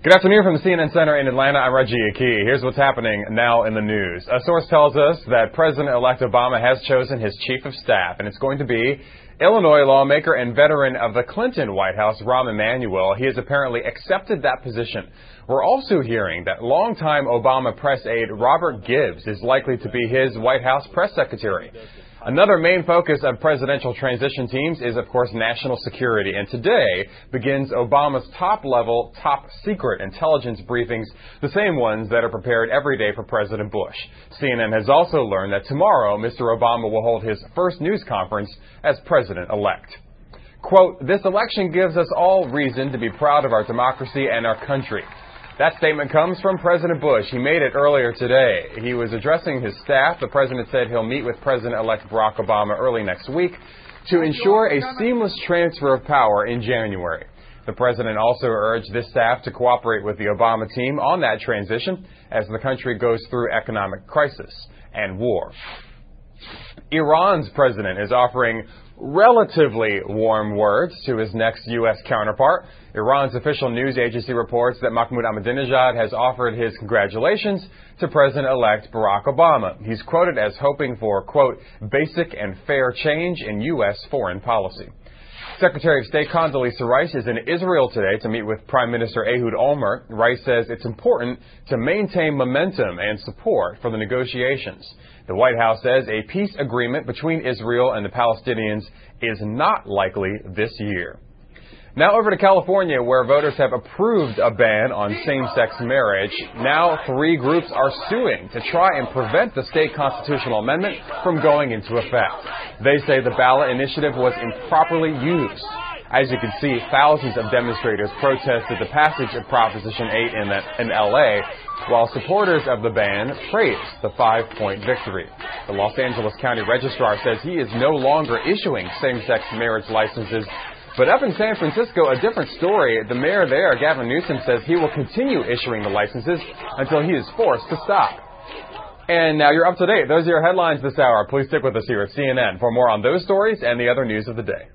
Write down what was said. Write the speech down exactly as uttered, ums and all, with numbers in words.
Good afternoon from the C N N Center in Atlanta. I'm Reggie Aki. Here's what's happening now in the news. A source tells us that President-elect Obama has chosen his chief of staff, and it's going to be Illinois lawmaker and veteran of the Clinton White House, Rahm Emanuel. He has apparently accepted that position. We're also hearing that longtime Obama press aide Robert Gibbs is likely to be his White House press secretary. Another main focus of presidential transition teams is, of course, national security. And today begins Obama's top-level, top-secret intelligence briefings, the same ones that are prepared every day for President Bush. C N N has also learned that tomorrow Mister Obama will hold his first news conference as president-elect. Quote, "This election gives us all reason to be proud of our democracy and our country." That statement comes from President Bush. He made it earlier today. He was addressing his staff. The president said he'll meet with President-elect Barack Obama early next week to ensure a seamless transfer of power in January. The president also urged this staff to cooperate with the Obama team on that transition as the country goes through economic crisis and war. Iran's president is offering relatively warm words to his next U S counterpart. Iran's official news agency reports that Mahmoud Ahmadinejad has offered his congratulations to President-elect Barack Obama. He's quoted as hoping for, quote, basic and fair change in U S foreign policy. Secretary of State Condoleezza Rice is in Israel today to meet with Prime Minister Ehud Olmert. Rice says it's important to maintain momentum and support for the negotiations. The White House says a peace agreement between Israel and the Palestinians is not likely this year. Now over to California, where voters have approved a ban on same-sex marriage. Now three groups are suing to try and prevent the state constitutional amendment from going into effect. They say the ballot initiative was improperly used. As you can see, thousands of demonstrators protested the passage of Proposition eight in, the, in L A, while supporters of the ban praised the five-point victory. The Los Angeles County Registrar says he is no longer issuing same-sex marriage licenses. But up in San Francisco, a different story. The mayor there, Gavin Newsom, says he will continue issuing the licenses until he is forced to stop. And now you're up to date. Those are your headlines this hour. Please stick with us here at C N N for more on those stories and the other news of the day.